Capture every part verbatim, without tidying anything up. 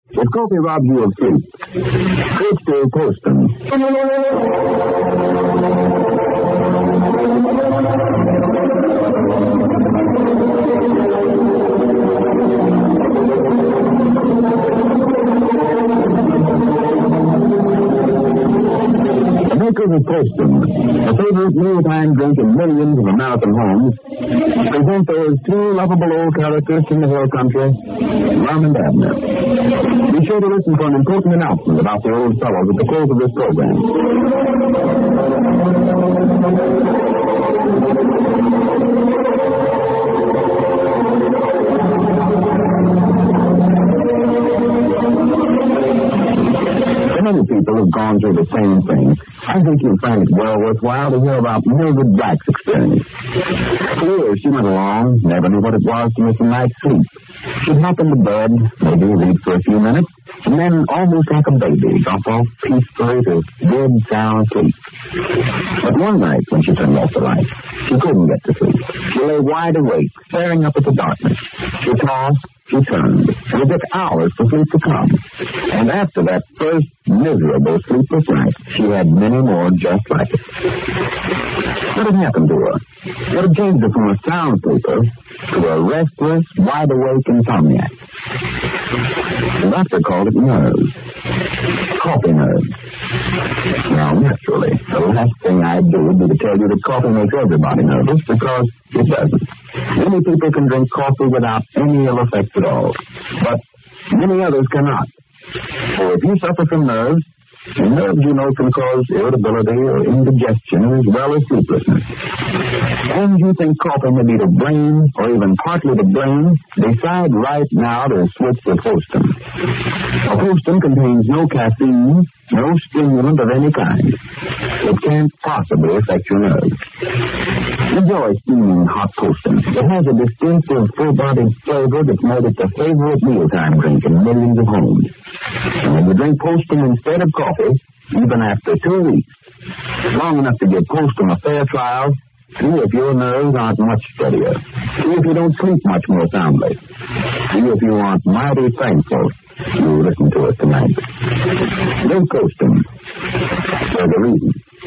If coffee robs you of sleep, switch to Poston. The makers of Poston, a favorite mealtime drink in millions of American homes, present those two lovable old characters from the hill country, Rum and Abner. Be sure to listen for an important announcement about the old fellows at the close of this program. Many people have gone through the same thing. I think you'll find it well worthwhile to hear about Mildred Black's experience. For years, she went along, never knew what it was to miss a night's sleep. She'd hop into bed, maybe read for a few minutes, and then, almost like a baby, drop off peacefully to good, sound sleep. But one night, when she turned off the light, she couldn't get to sleep. She lay wide awake, staring up at the darkness. She tossed, she turned, and it took hours for sleep to come. And after that first miserable sleepless night, she had many more just like it. What had happened to her? What had changed her from a sound sleeper to a restless, wide-awake insomniac? The doctor called it nerves. Coffee nerves. Now, naturally, the last thing I'd do would be to tell you that coffee makes everybody nervous, because it doesn't. Many people can drink coffee without any ill effects at all, but many others cannot. So if you suffer from nerves, nerves, you know, can cause irritability or indigestion as well as sleeplessness. And you think coffee may be to blame, or even partly to blame, decide right now to switch to Poston. A Poston contains no caffeine, no stimulant of any kind. It can't possibly affect your nerves. Enjoy steaming hot Poston. It has a distinctive, full-bodied flavor that's made it the favorite mealtime drink in millions of homes. And when you drink Poston instead of coffee, even after two weeks, long enough to give Poston a fair trial, see if your nerves aren't much steadier. See if you don't sleep much more soundly. See if you aren't mighty thankful you listen to us tonight. Drink Poston for the reason.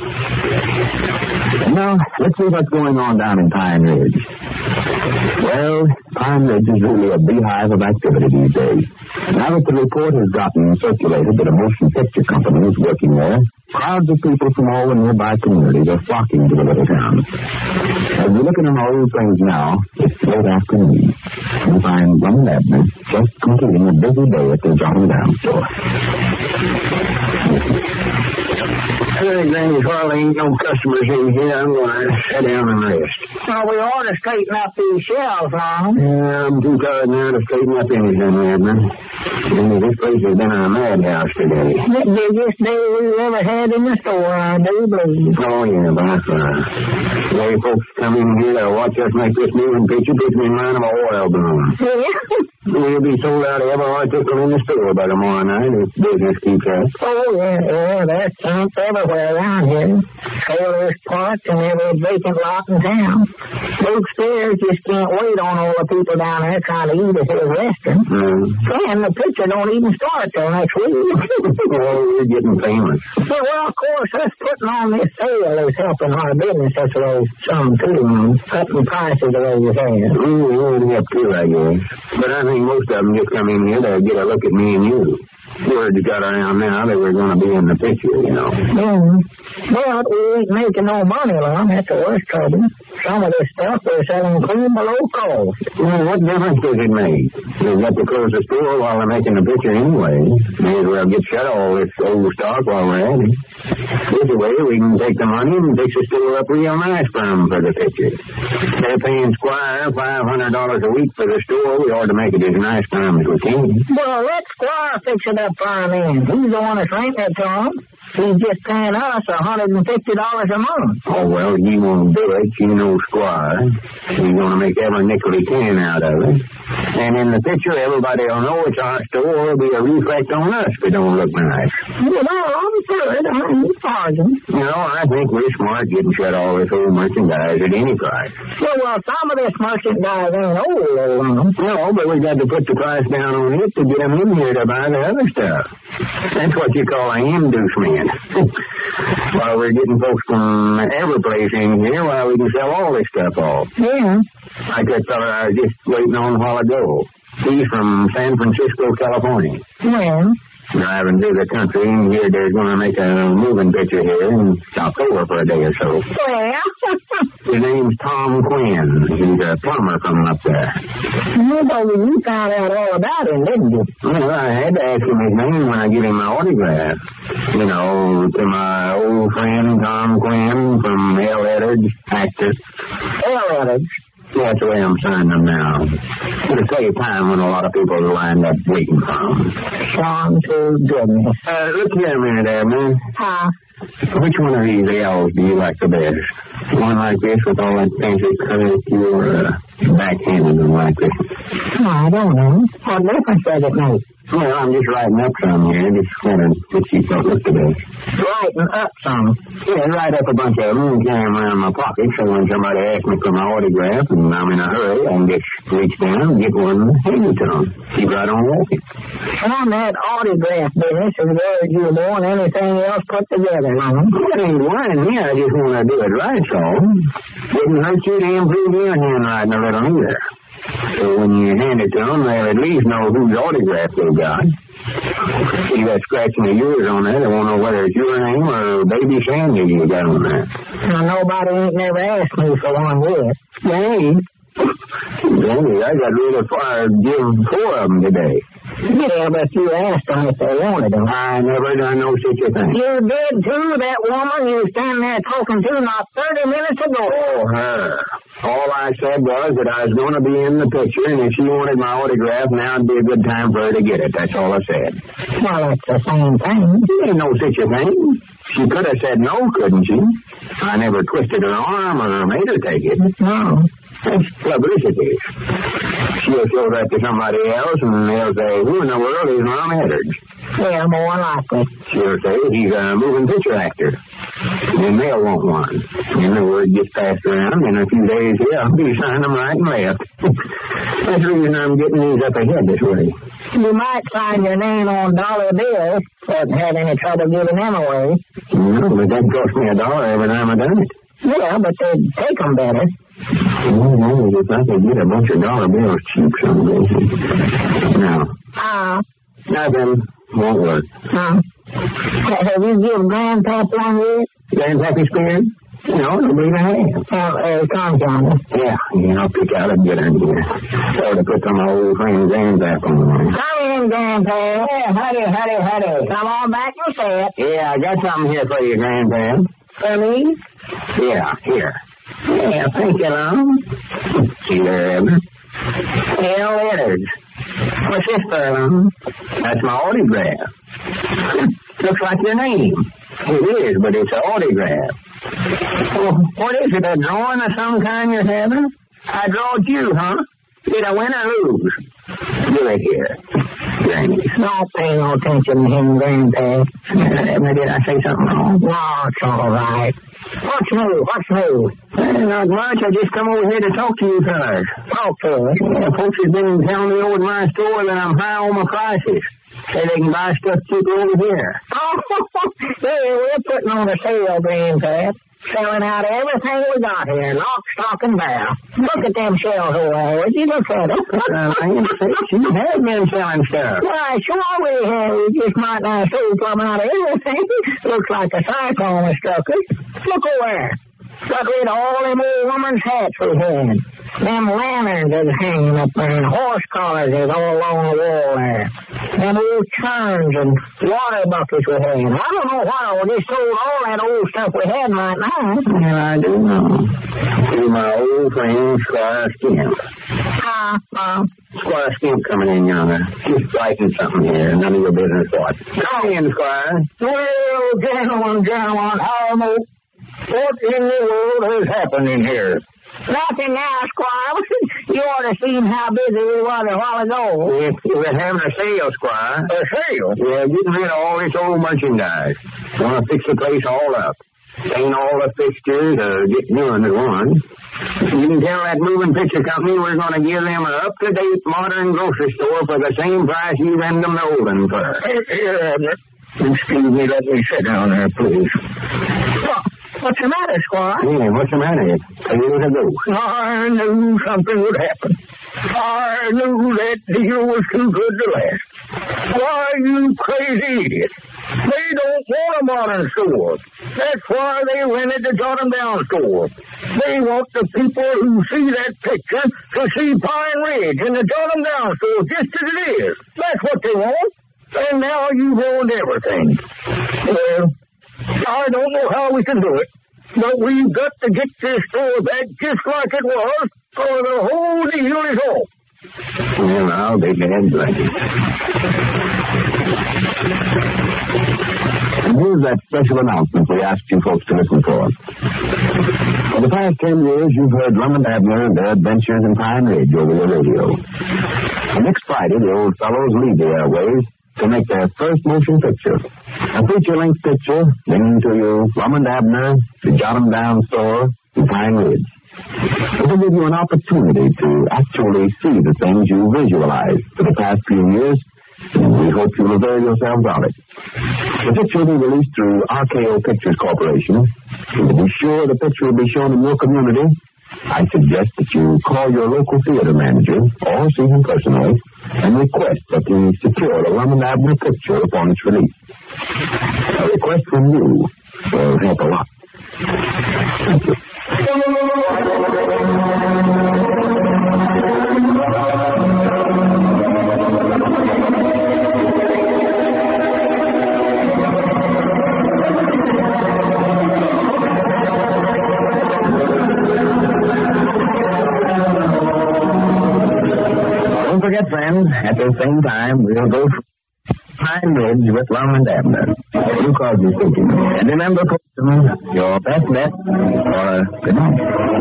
Now, let's see what's going on down in Pine Ridge. Well, Pine Ridge is really a beehive of activity these days. Now that the report has gotten circulated that a motion picture company is working there, crowds of people from all the nearby communities are flocking to the little town. As we look at them old things now, it's late afternoon. We find Rum and Abner just completing a busy day at the John Down store. Hey, Granny, while there ain't no customers in here, I'm going to sit down and rest. Well, we ought to straighten up these shelves, Ron. Yeah, I'm too tired now to straighten up anything, Edmund. Maybe this place has been a madhouse today. The biggest day we've ever had in the store, I do believe. Oh, yeah, by far. The way folks come in here to watch us make this moving picture puts me in mind of a oil balloon. Yeah. We'll be sold out of every article in the store by tomorrow night if business keeps up. Oh, yeah, yeah, that's chance everywhere around here. Trailers parked and every vacant lot in town. Folks there just can't wait on all the people down there trying to eat at his restaurant. Mm. And the picture don't even start till next week. Oh, we're getting famous. Yeah, well, of course, us putting on this sale is helping our business such a way some, too, cutting prices the way you say. Ooh, we'll help too, I guess. But I think most of them just come in here to get a look at me and you. Word got around now that we're going to be in the picture, you know. Mm. But we ain't making no money, Lon. That's the worst trouble. Some of this stuff we're selling clean below cost. Well, what difference does it make? We've got to close the store while they're making the picture anyway. May as well get shut of all this old stock while we're at it. This way we can take the money and fix the store up real nice for them for the picture. They're paying Squire five hundred dollars a week for the store. We ought to make it as nice for them as we can. Well, let Squire fix it up for him then. He's the one that's renting it to him. He's just paying us one hundred fifty dollars a month. Oh, well, he won't do it. You know Squire. He's going to make every nickel he can out of it. And in the picture, everybody will know it's our store. It'll be a reflect on us if it don't look nice. Well, I'm good. I ain't arguing. You know, I think we're smart getting shut all this old merchandise at any price. Well, well, some of this merchandise ain't old, old. No, but we got to put the price down on it to get them in here to buy the other stuff. That's what you call an inducement. While we're getting folks from every place in here, while we can sell all this stuff off. Yeah. Like that fella I was just waiting on a while ago. He's from San Francisco, California. Yeah. Driving through the country, and here they're going to make a moving picture here and stop over for a day or so. Well. His name's Tom Quinn. He's a plumber from up there. You know, you found out all about him, didn't you? Well, I had to ask him his name when I give him my autograph. You know, to my old friend Tom Quinn from L. Eddard's, actor. L. Eddard's? Yeah, that's the way I'm signing them now. It'll save time when a lot of people are lined up waiting for them. Sean, to goodness. Uh, look here a minute there, man. Huh? Which one of these L's do you like the best? One like this with all that fancy curlicue or uh, backhanded one like this? Oh, I don't know. What difference does it make? Well, I'm just writing up some here. Just wanted to see what looked the best. Writing up some? Yeah, write up a bunch of them and carry them around my pocket so when somebody asks me for my autograph and I'm in a hurry, I can just reach down and get one and hand it to them. Keep right on walking. On that autograph business is worried you more than anything else put together, huh? Well, it ain't worrying me. I just want to do it right, so. Didn't hurt you to improve your handwriting a little either. So when you hand it to them, they'll at least know whose autograph they got. See that scratching of yours on there, they won't know whether it's your name or Baby Sandy you got on there. Now, nobody ain't never asked me for one yet. They ain't. Danny, I got rid of fire, give four of them today. Yeah, but you asked them if they wanted them. I never done no such a thing. You did, too. That woman you standing there talking to not thirty minutes ago. Oh, her. All I said was that I was going to be in the picture, and if she wanted my autograph, now would be a good time for her to get it. That's all I said. Well, it's the same thing. There ain't no such a thing. She could have said no, couldn't she? I never twisted her arm or made her take it. No. That's publicity. She'll show that to somebody else, and they'll say, who in the world is Mom Eddard? Yeah, more likely. She'll say he's a moving picture actor. And they'll want one. And the word gets passed around. In a few days here, I'll be signing them right and left. That's the reason I'm getting these up ahead this way. You might sign your name on dollar bills, but have any trouble giving them away. No, but that cost me a dollar every time I done it. Yeah, but they'd take them better. Oh, no, if I could get a bunch of dollar bills cheap some days. No. Ah. Uh, Nothing. Won't work. Huh? Have you given Grandpap one yet? Grandpappy Spears? No, it'll be in a hand. Well, uh, come, Johnny. Yeah, yeah, I'll pick out a good one here. So to put some old friend Grandpap on there. Come in, Grandpa. Yeah, huddy, huddy, huddy. Come on back and say it. Yeah, I got something here for you, Grandpap. For me? Yeah, here. Yeah, thank you, Lum. See there, Evan? L. Eddard. What's this for, Lum? That's my autograph. Looks like your name. It is, but it's an autograph. Well, what is it, a drawing of some kind you're having? I drawed you, huh? Did I win or lose? Do it here. Granny. Don't pay no attention to him, Grandpa. Did I say something wrong? No, it's all right. What's new? What's new? Well, not much. I just come over here to talk to you fellas. Talk to us. Yeah, folks have been telling me over at my store that I'm high on my prices. Say they can buy stuff cheaper over here. Oh, yeah, we're putting on a sale, Grandpa. Selling out everything we got here, lock, stock, and barrel. Look at them shells over there. Would you look at them? uh, I ain't say you have been selling stuff. Why, sure we have. We just might not see coming out of everything. Looks like a cyclone has struck us. Look over there. Got rid of all them old woman's hats we had. Them lanterns is hanging up there, and horse collars is all along the wall there. Them old churns and water buckets we had. I don't know why we just sold all that old stuff we had right now. Yeah, I do know. To my old friend, Squire Skinner. Ah, uh, uh. Squire Skimp coming in yonder. Just writing something here. None of your business what. Come in, Squire. Well, gentlemen, gentlemen, how mo- what in the world has happened in here? Nothing now, Squire. You ought to seen how busy we was a while ago. We're, we're having a sale, Squire. A sale? We're getting rid of all this old merchandise. Want to fix the place all up. Paint all the fixtures, uh, get new ones at once. You can tell that moving picture company we're going to give them an up-to-date modern grocery store for the same price you rent them the old one for. Here, here, Abner. Excuse me, let me sit down there, please. What? What's the matter, Squire? Yeah, what's the matter? A year ago. I knew something would happen. I knew that deal was too good to last. Why, you crazy idiot. They don't want a modern store. That's why they rented the Jot 'em Down store. They want the people who see that picture to see Pine Ridge and the Jot 'em Down store just as it is. That's what they want. And now you've ruined everything. Well, I don't know how we can do it, but we've got to get this store back just like it was, or the whole deal is off. Well, I'll be glad to. And here's that special announcement we asked you folks to listen for. For the past ten years, you've heard Lum and Abner and their adventures in Pine Ridge over your radio. And next Friday, the old fellows leave the airways to make their first motion picture. A feature-length picture bringing to you Lum and Abner, the Jot 'em Down store, in Pine Ridge. It will give you an opportunity to actually see the things you visualized for the past few years, and we hope you'll avail yourselves of it. The picture will be released through R K O Pictures Corporation, and to be sure the picture will be shown in your community, I suggest that you call your local theater manager or see him personally and request that he secure the Lum and Abner picture upon its release. A request from you will help a lot. Thank you. Don't forget, friends, at the same time, we'll go Pine Ridge with Lum and Abner. You called me thinking. And remember, Postman, your best bet for a good night.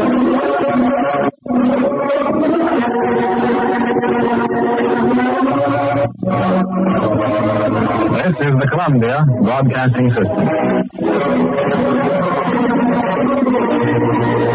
This is the Columbia Broadcasting System.